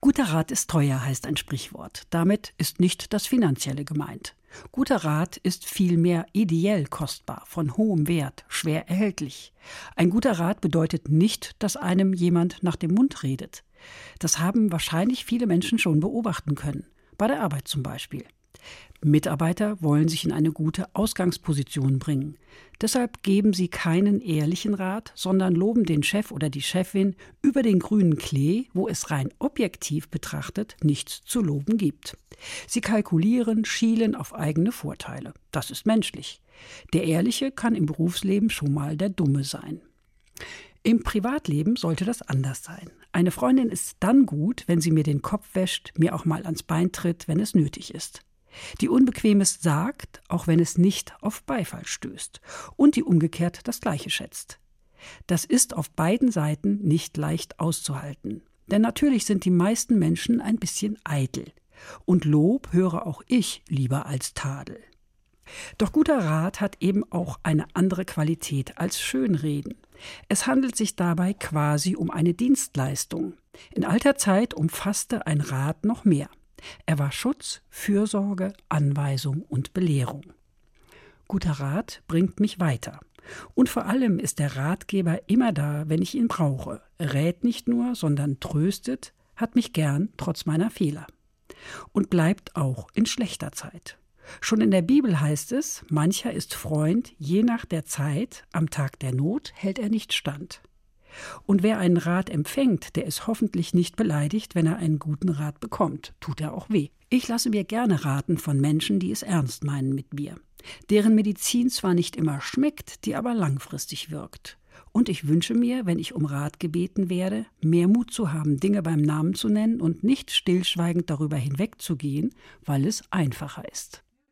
Guter Rat ist teuer, heißt ein Sprichwort. Damit ist nicht das Finanzielle gemeint. Guter Rat ist vielmehr ideell kostbar, von hohem Wert, schwer erhältlich. Ein guter Rat bedeutet nicht, dass einem jemand nach dem Mund redet. Das haben wahrscheinlich viele Menschen schon beobachten können. Bei der Arbeit zum Beispiel. Mitarbeiter wollen sich in eine gute Ausgangsposition bringen. Deshalb geben sie keinen ehrlichen Rat, sondern loben den Chef oder die Chefin über den grünen Klee, wo es rein objektiv betrachtet nichts zu loben gibt. Sie kalkulieren, schielen auf eigene Vorteile. Das ist menschlich. Der Ehrliche kann im Berufsleben schon mal der Dumme sein. Im Privatleben sollte das anders sein. Eine Freundin ist dann gut, wenn sie mir den Kopf wäscht, mir auch mal ans Bein tritt, wenn es nötig ist. Die Unbequemes sagt, auch wenn es nicht auf Beifall stößt. Und die umgekehrt das Gleiche schätzt. Das ist auf beiden Seiten nicht leicht auszuhalten. Denn natürlich sind die meisten Menschen ein bisschen eitel. Und Lob höre auch ich lieber als Tadel. Doch guter Rat hat eben auch eine andere Qualität als Schönreden. Es handelt sich dabei quasi um eine Dienstleistung. In alter Zeit umfasste ein Rat noch mehr. Er war Schutz, Fürsorge, Anweisung und Belehrung. Guter Rat bringt mich weiter. Und vor allem ist der Ratgeber immer da, wenn ich ihn brauche. Er rät nicht nur, sondern tröstet, hat mich gern trotz meiner Fehler. Und bleibt auch in schlechter Zeit. Schon in der Bibel heißt es, mancher ist Freund, je nach der Zeit, am Tag der Not hält er nicht stand. Und wer einen Rat empfängt, der ist hoffentlich nicht beleidigt, wenn er einen guten Rat bekommt. Tut er auch weh. Ich lasse mir gerne raten von Menschen, die es ernst meinen mit mir. Deren Medizin zwar nicht immer schmeckt, die aber langfristig wirkt. Und ich wünsche mir, wenn ich um Rat gebeten werde, mehr Mut zu haben, Dinge beim Namen zu nennen und nicht stillschweigend darüber hinwegzugehen, weil es einfacher ist.